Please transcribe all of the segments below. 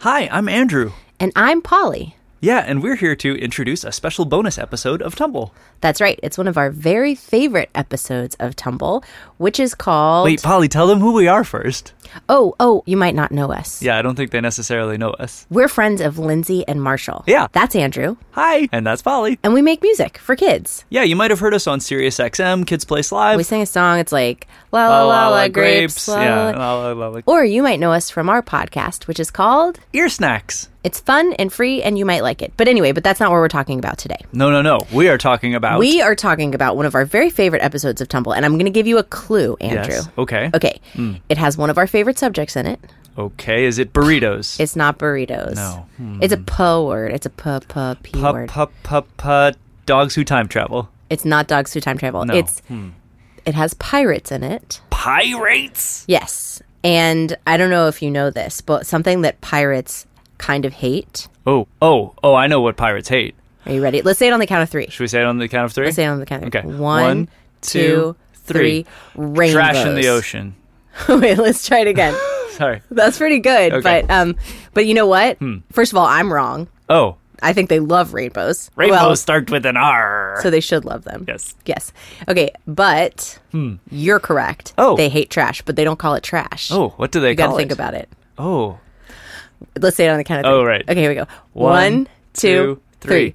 Hi, I'm Andrew. And I'm Polly. Yeah, and we're here to introduce a special bonus episode of Tumble. That's right. It's one of our very favorite episodes of Tumble, which is called... Wait, Polly, tell them who we are first. Oh, you might not know us. Yeah, I don't think they necessarily know us. We're friends of Lindsay and Marshall. Yeah. That's Andrew. Hi. And that's Polly. And we make music for kids. Yeah, you might have heard us on Sirius XM, Kids Place Live. We sing a song. It's like, la la la la grapes. La, yeah, la. la, la, la. Or you might know us from our podcast, which is called... Ear Snacks. It's fun and free, and you might like it. But anyway, that's not what we're talking about today. No. We are talking about... We are talking about one of our very favorite episodes of Tumble, and I'm going to give you a clue, Andrew. Yes. Okay. Okay. It has one of our favorite subjects in it. Okay, is it burritos? It's not burritos. No. It's a P word. It's a P word. Dogs who time travel. It's not dogs who time travel. No. It has pirates in it. Pirates? Yes. And I don't know if you know this, but something that pirates kind of hate. Oh, I know what pirates hate. Are you ready? Let's say it on the count of three. Should we say it on the count of three? Let's say it on the count of three. Okay. 1, 2, 3. Rainbows. Trash in the ocean. Wait, let's try it again. Sorry. That's pretty good. Okay. But you know what? First of all, I'm wrong. Oh. I think they love rainbows. Rainbows start with an R. So they should love them. Yes. Okay, but you're correct. Oh. They hate trash, but they don't call it trash. Oh, what do they you call it? You gotta think about it. Oh. Let's say it on the count of three. Oh, right. Okay, here we go. 1, 2, 3.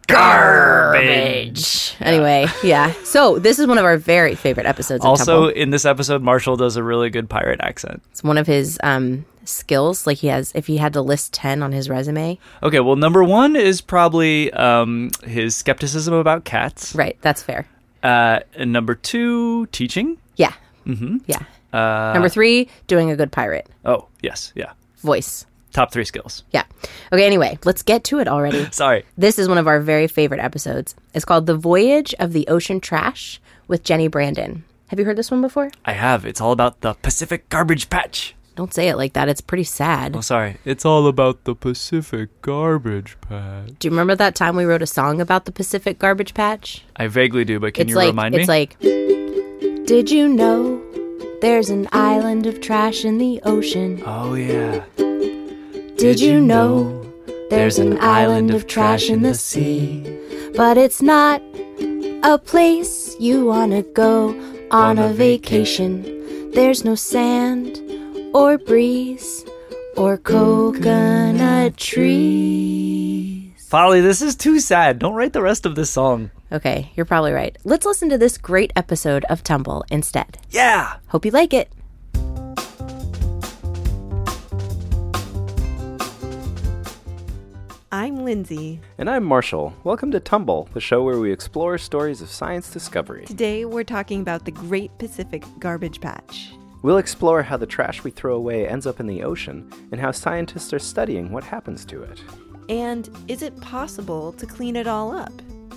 Garbage. Anyway, yeah. So this is one of our very favorite episodes of Also, Tumble. in this episode, Marshall does a really good pirate accent. It's one of his skills. Like if he had to list 10 on his resume. Okay, well, number 1 is probably his skepticism about cats. Right, that's fair. And number 2, teaching. Yeah. Mm-hmm. Yeah. Number 3, doing a good pirate. Oh, yes, yeah. Voice. Top 3 skills. Yeah. Okay, anyway, let's get to it already. Sorry. This is one of our very favorite episodes. It's called The Voyage of the Ocean Trash with Jenny Brandon. Have you heard this one before? I have. It's all about the Pacific Garbage Patch. Don't say it like that. It's pretty sad. Oh, sorry. It's all about the Pacific Garbage Patch. Do you remember that time we wrote a song about the Pacific Garbage Patch? I vaguely do, but can you remind me? It's like, did you know there's an island of trash in the ocean? Oh, yeah. Did you know there's an island of trash in the sea? But it's not a place you want to go on a vacation. There's no sand or breeze or coconut trees. Polly, this is too sad. Don't write the rest of this song. Okay, you're probably right. Let's listen to this great episode of Tumble instead. Yeah! Hope you like it. I'm Lindsay. And I'm Marshall. Welcome to Tumble, the show where we explore stories of science discovery. Today we're talking about the Great Pacific Garbage Patch. We'll explore how the trash we throw away ends up in the ocean and how scientists are studying what happens to it. And is it possible to clean it all up?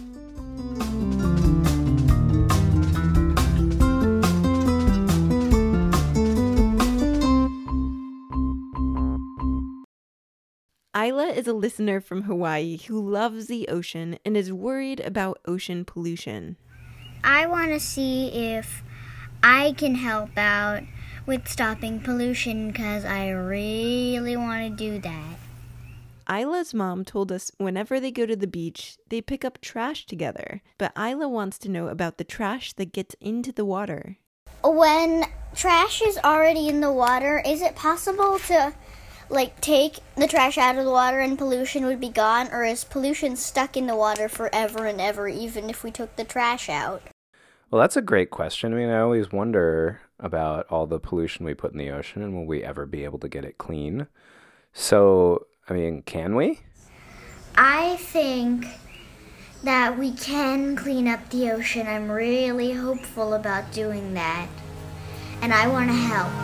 Isla is a listener from Hawaii who loves the ocean and is worried about ocean pollution. I want to see if I can help out with stopping pollution because I really want to do that. Isla's mom told us whenever they go to the beach, they pick up trash together. But Isla wants to know about the trash that gets into the water. When trash is already in the water, is it possible to take the trash out of the water and pollution would be gone? Or is pollution stuck in the water forever and ever, even if we took the trash out? Well, that's a great question. I mean, I always wonder about all the pollution we put in the ocean and will we ever be able to get it clean? So, I mean, can we? I think that we can clean up the ocean. I'm really hopeful about doing that. And I want to help.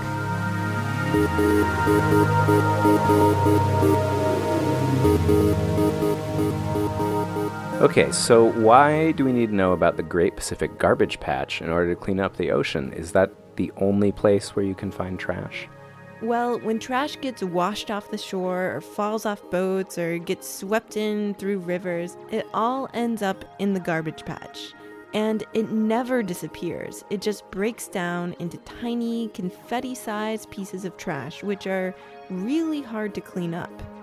Okay, so why do we need to know about the Great Pacific Garbage Patch in order to clean up the ocean? Is that the only place where you can find trash? Well, when trash gets washed off the shore or falls off boats or gets swept in through rivers, it all ends up in the garbage patch. And it never disappears. It just breaks down into tiny confetti-sized pieces of trash, which are really hard to clean up.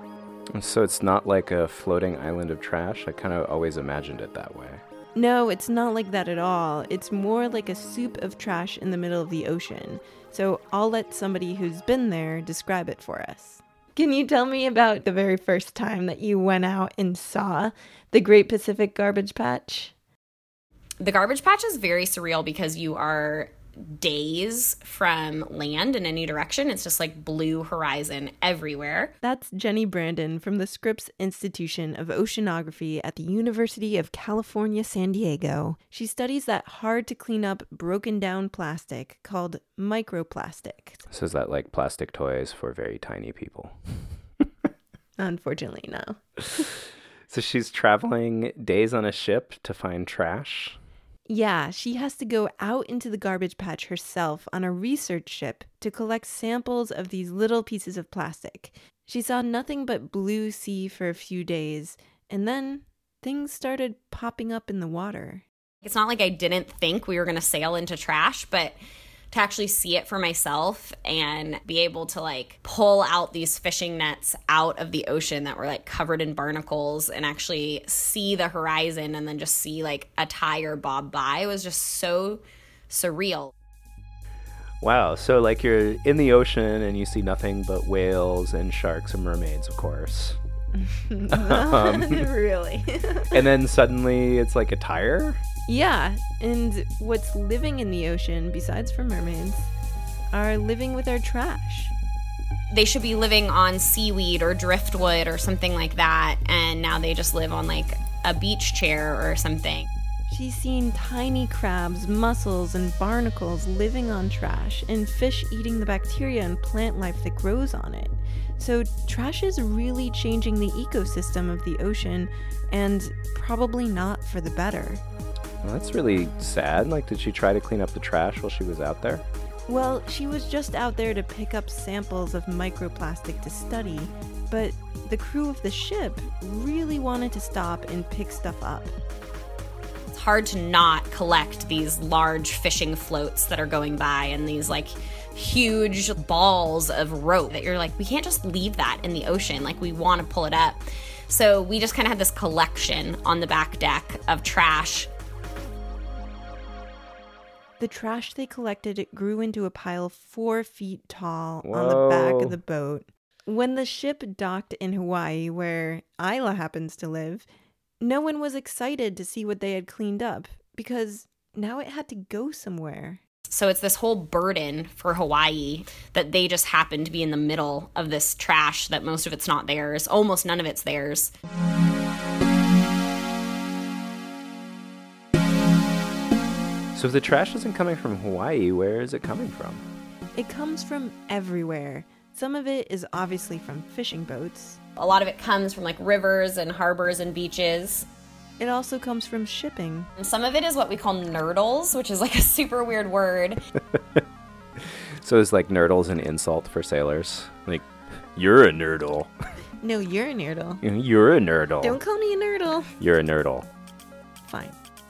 So it's not like a floating island of trash? I kind of always imagined it that way. No, it's not like that at all. It's more like a soup of trash in the middle of the ocean. So I'll let somebody who's been there describe it for us. Can you tell me about the very first time that you went out and saw the Great Pacific Garbage Patch? The garbage patch is very surreal because you are days from land in any direction. It's just like blue horizon everywhere. That's Jenny Brandon from the Scripps Institution of Oceanography at the University of California, San Diego. She studies that hard to clean up broken down plastic called microplastic. So is that like plastic toys for very tiny people? Unfortunately, no. So she's traveling days on a ship to find trash? Yeah, she has to go out into the garbage patch herself on a research ship to collect samples of these little pieces of plastic. She saw nothing but blue sea for a few days, and then things started popping up in the water. It's not like I didn't think we were going to sail into trash, but to actually see it for myself and be able to like pull out these fishing nets out of the ocean that were like covered in barnacles and actually see the horizon and then just see like a tire bob by was just so surreal. Wow, so like you're in the ocean and you see nothing but whales and sharks and mermaids, of course. Really? And then suddenly it's like a tire? Yeah, and what's living in the ocean, besides for mermaids, are living with our trash. They should be living on seaweed or driftwood or something like that, and now they just live on like a beach chair or something. She's seen tiny crabs, mussels, and barnacles living on trash, and fish eating the bacteria and plant life that grows on it. So trash is really changing the ecosystem of the ocean, and probably not for the better. Well, that's really sad. Like, did she try to clean up the trash while she was out there? Well, she was just out there to pick up samples of microplastic to study, but the crew of the ship really wanted to stop and pick stuff up. It's hard to not collect these large fishing floats that are going by and these like huge balls of rope that you're like, we can't just leave that in the ocean. Like, we want to pull it up. So we just kind of had this collection on the back deck of trash. The trash they collected, it grew into a pile 4 feet tall Whoa. on the back of the boat. When the ship docked in Hawaii, where Isla happens to live, no one was excited to see what they had cleaned up, because now it had to go somewhere. So it's this whole burden for Hawaii that they just happen to be in the middle of this trash that most of it's not theirs. Almost none of it's theirs. So if the trash isn't coming from Hawaii, where is it coming from? It comes from everywhere. Some of it is obviously from fishing boats. A lot of it comes from like rivers and harbors and beaches. It also comes from shipping. And some of it is what we call nurdles, which is like a super weird word. So it's like nurdles an insult for sailors? Like, you're a nurdle. No, you're a nerdle. You're a nurdle. Don't call me a nerdle. You're a nurdle. Fine.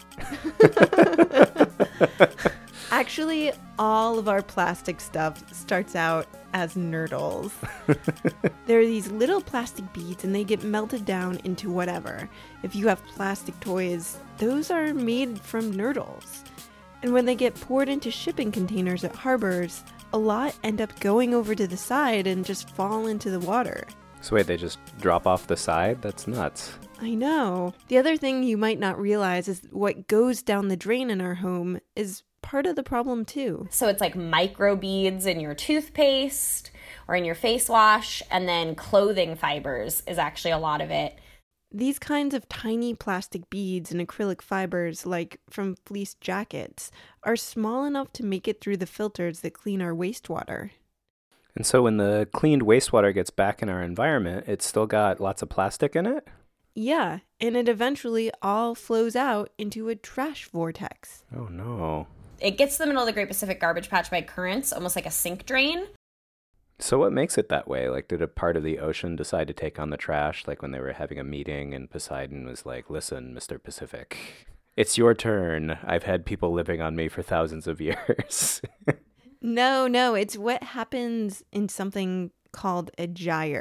Actually, all of our plastic stuff starts out as nurdles. There are these little plastic beads and they get melted down into whatever. If you have plastic toys, those are made from nurdles. And when they get poured into shipping containers at harbors, a lot end up going over to the side and just fall into the water. So wait, they just drop off the side? That's nuts. I know. The other thing you might not realize is what goes down the drain in our home is part of the problem too. So it's like micro beads in your toothpaste or in your face wash, and then clothing fibers is actually a lot of it. These kinds of tiny plastic beads and acrylic fibers, like from fleece jackets, are small enough to make it through the filters that clean our wastewater. And so when the cleaned wastewater gets back in our environment, it's still got lots of plastic in it? Yeah, and it eventually all flows out into a trash vortex. Oh no. It gets to the middle of the Great Pacific Garbage Patch by currents, almost like a sink drain. So what makes it that way? Like, did a part of the ocean decide to take on the trash? Like when they were having a meeting and Poseidon was like, listen, Mr. Pacific, it's your turn. I've had people living on me for thousands of years. No, it's what happens in something called a gyre.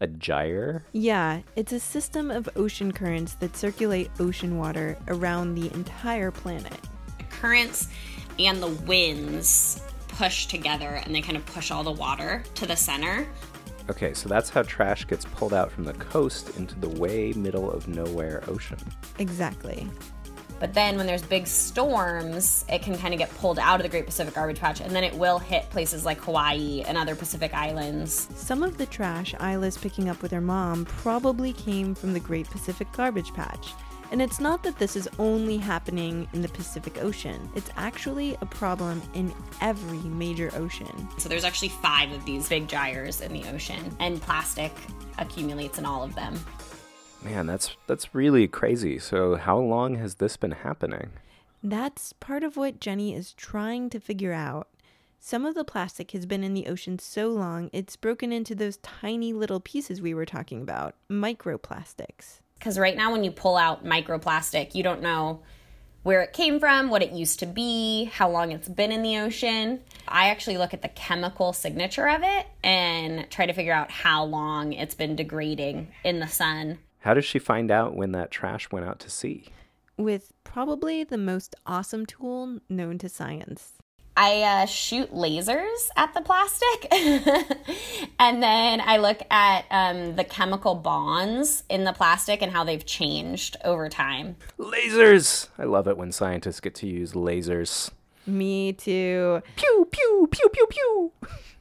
A gyre? Yeah, it's a system of ocean currents that circulate ocean water around the entire planet. The currents and the winds push together, and they kind of push all the water to the center. Okay, so that's how trash gets pulled out from the coast into the way middle of nowhere ocean. Exactly. But then when there's big storms, it can kind of get pulled out of the Great Pacific Garbage Patch, and then it will hit places like Hawaii and other Pacific islands. Some of the trash Isla's picking up with her mom probably came from the Great Pacific Garbage Patch. And it's not that this is only happening in the Pacific Ocean. It's actually a problem in every major ocean. So there's actually 5 of these big gyres in the ocean, and plastic accumulates in all of them. Man, that's really crazy. So how long has this been happening? That's part of what Jenny is trying to figure out. Some of the plastic has been in the ocean so long, it's broken into those tiny little pieces we were talking about, microplastics. Because right now when you pull out microplastic, you don't know where it came from, what it used to be, how long it's been in the ocean. I actually look at the chemical signature of it and try to figure out how long it's been degrading in the sun. How does she find out when that trash went out to sea? With probably the most awesome tool known to science. I shoot lasers at the plastic, and then I look at the chemical bonds in the plastic and how they've changed over time. Lasers! I love it when scientists get to use lasers. Me too. Pew, pew, pew, pew, pew.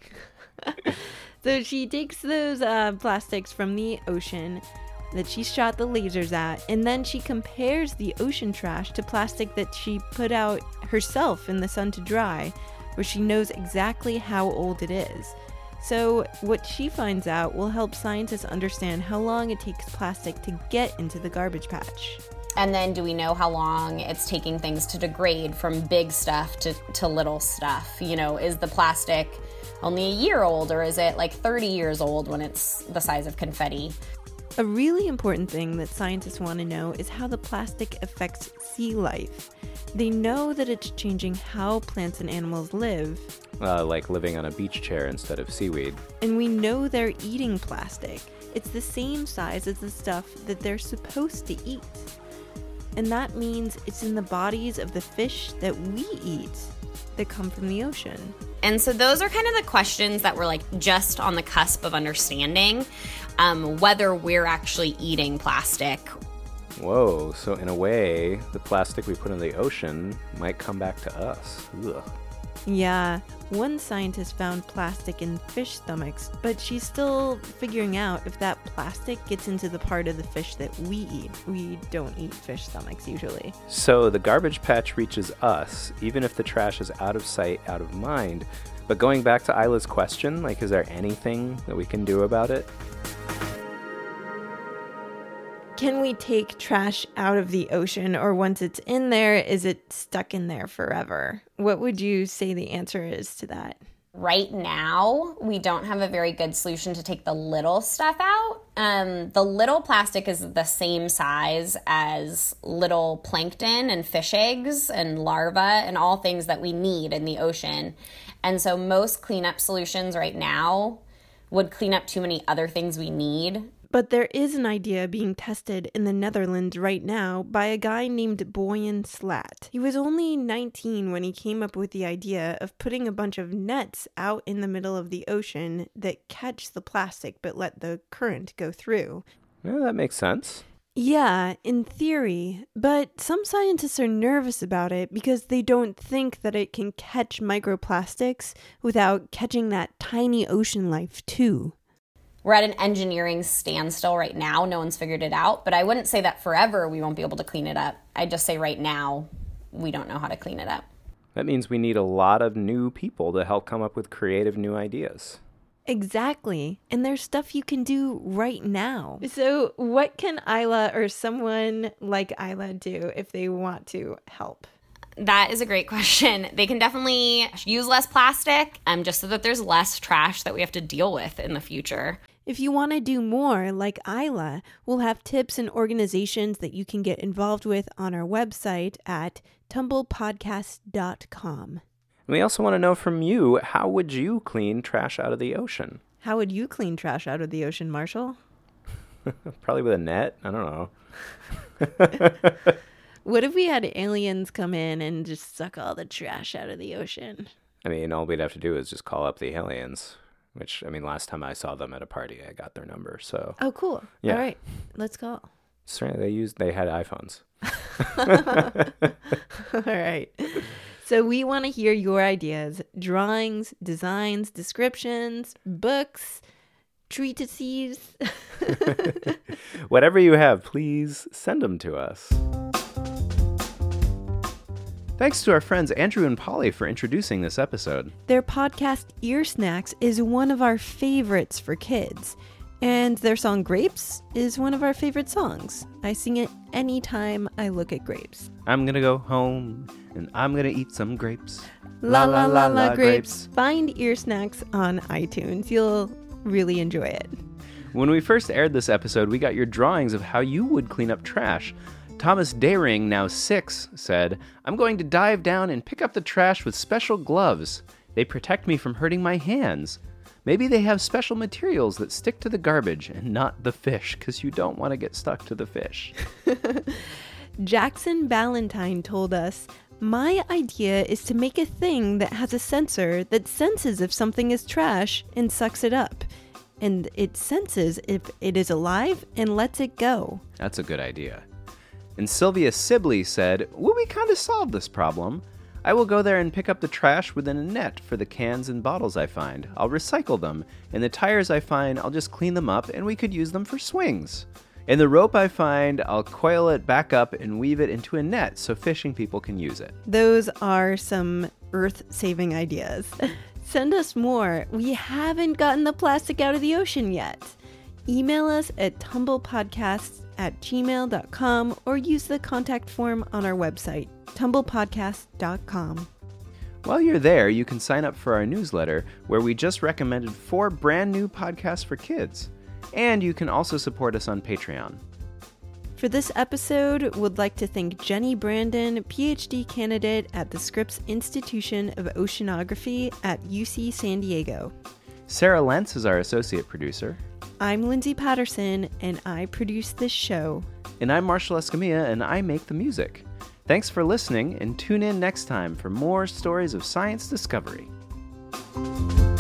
So she takes those plastics from the ocean that she shot the lasers at, and then she compares the ocean trash to plastic that she put out herself in the sun to dry, where she knows exactly how old it is. So what she finds out will help scientists understand how long it takes plastic to get into the garbage patch. And then do we know how long it's taking things to degrade from big stuff to little stuff? You know, is the plastic only a year old, or is it like 30 years old when it's the size of confetti? A really important thing that scientists want to know is how the plastic affects sea life. They know that it's changing how plants and animals live. Like living on a beach chair instead of seaweed. And we know they're eating plastic. It's the same size as the stuff that they're supposed to eat. And that means it's in the bodies of the fish that we eat that come from the ocean. And so those are kind of the questions that we're like just on the cusp of understanding, whether we're actually eating plastic. Whoa, so in a way, the plastic we put in the ocean might come back to us. Ugh. Yeah, one scientist found plastic in fish stomachs, but she's still figuring out if that plastic gets into the part of the fish that we eat. We don't eat fish stomachs usually. So the garbage patch reaches us, even if the trash is out of sight, out of mind. But going back to Isla's question, like, is there anything that we can do about it? Can we take trash out of the ocean, or once it's in there, is it stuck in there forever? What would you say the answer is to that? Right now, we don't have a very good solution to take the little stuff out. The little plastic is the same size as little plankton and fish eggs and larvae and all things that we need in the ocean. And so most cleanup solutions right now would clean up too many other things we need. But there is an idea being tested in the Netherlands right now by a guy named Boyan Slat. He was only 19 when he came up with the idea of putting a bunch of nets out in the middle of the ocean that catch the plastic but let the current go through. Yeah, that makes sense. Yeah, in theory, but some scientists are nervous about it because they don't think that it can catch microplastics without catching that tiny ocean life too. We're at an engineering standstill right now. No one's figured it out, but I wouldn't say that forever we won't be able to clean it up. I'd just say right now we don't know how to clean it up. That means we need a lot of new people to help come up with creative new ideas. Exactly. And there's stuff you can do right now. So what can Isla or someone like Isla do if they want to help? That is a great question. They can definitely use less plastic, just so that there's less trash that we have to deal with in the future. If you want to do more like Isla, we'll have tips and organizations that you can get involved with on our website at tumblepodcast.com. And we also want to know from you, how would you clean trash out of the ocean? How would you clean trash out of the ocean, Marshall? Probably with a net. I don't know. What if we had aliens come in and just suck all the trash out of the ocean? I mean, all we'd have to do is just call up the aliens, which, I mean, last time I saw them at a party, I got their number, so. Oh, cool. Yeah. All right, let's call. Certainly, they had iPhones. All right. So we want to hear your ideas, drawings, designs, descriptions, books, treatises. Whatever you have, please send them to us. Thanks to our friends Andrew and Polly for introducing this episode. Their podcast, Ear Snacks, is one of our favorites for kids. And their song Grapes is one of our favorite songs. I sing it anytime I look at grapes. I'm gonna go home and I'm gonna eat some grapes. La la la la grapes. Find Ear Snacks on iTunes. You'll really enjoy it. When we first aired this episode, we got your drawings of how you would clean up trash. Thomas Dayring, now 6, said, I'm going to dive down and pick up the trash with special gloves. They protect me from hurting my hands. Maybe they have special materials that stick to the garbage and not the fish, because you don't want to get stuck to the fish. Jackson Ballantyne told us, my idea is to make a thing that has a sensor that senses if something is trash and sucks it up. And it senses if it is alive and lets it go. That's a good idea. And Sylvia Sibley said, well, we kind of solved this problem. I will go there and pick up the trash within a net for the cans and bottles I find. I'll recycle them, and the tires I find, I'll just clean them up, and we could use them for swings. And the rope I find, I'll coil it back up and weave it into a net so fishing people can use it. Those are some earth-saving ideas. Send us more. We haven't gotten the plastic out of the ocean yet. Email us at tumblepodcasts@gmail.com or use the contact form on our website, tumblepodcast.com. While you're there, you can sign up for our newsletter, where we just recommended 4 brand new podcasts for kids. And you can also support us on Patreon. For this episode, would like to thank Jenny Brandon, PhD candidate at the Scripps Institution of Oceanography at UC San Diego. Sarah Lentz is our associate producer. I'm Lindsay Patterson, and I produce this show. And I'm Marshall Escamilla, and I make the music. Thanks for listening, and tune in next time for more stories of science discovery.